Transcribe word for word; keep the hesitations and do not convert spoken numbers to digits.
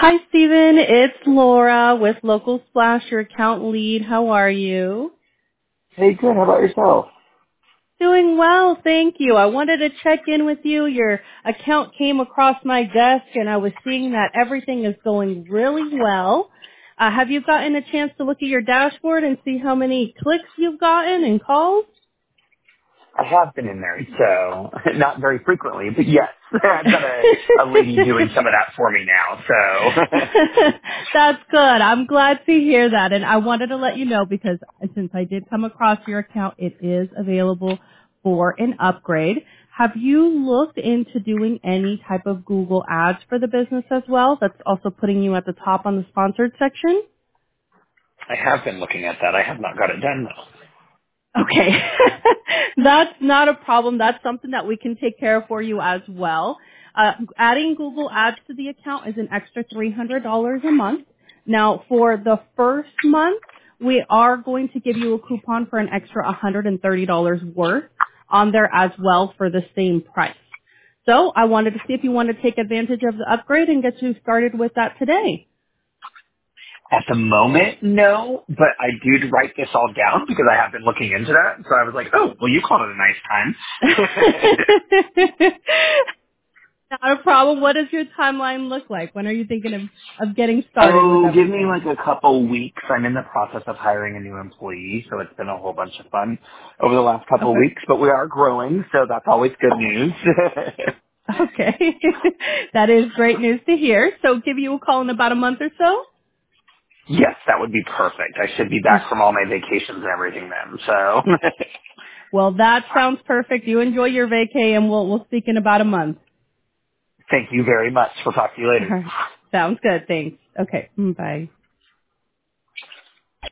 Hi, Stephen. It's Laura with Local Splash, your account lead. How are you? Hey, good. How about yourself? Doing well, thank you. I wanted to check in with you. Your account came across my desk, and I was seeing that everything is going really well. Uh, have you gotten a chance to look at your dashboard and see how many clicks you've gotten and calls? I have been in there, so not very frequently, but yes, I've got a, a lady doing some of that for me now. So That's good. I'm glad to hear that. And I wanted to let you know because since I did come across your account, it is available for an upgrade. Have you looked into doing any type of Google ads for the business as well? That's also putting you at the top on the sponsored section? I have been looking at that. I have not got it done though. Okay. That's not a problem. That's something that we can take care of for you as well. Uh, adding Google Ads to the account is an extra three hundred dollars a month. Now, for the first month, we are going to give you a coupon for an extra one hundred thirty dollars worth on there as well for the same price. So I wanted to see if you want to take advantage of the upgrade and get you started with that today. At the moment, no, but I did write this all down because I have been looking into that. So I was like, oh, well, you called it a nice time. Not a problem. What does your timeline look like? When are you thinking of, of getting started with Oh, give me everything? like a couple weeks. I'm in the process of hiring a new employee, so it's been a whole bunch of fun over the last couple of Okay. weeks, but we are growing, so that's always good news. Okay. That is great news to hear. So give you a call in about a month or so? Yes, that would be perfect. I should be back from all my vacations and everything then, so. Well, that sounds perfect. You enjoy your vacay and we'll, we'll speak in about a month. Thank you very much. We'll talk to you All later. right. Sounds good. Thanks. Okay. Mm, bye.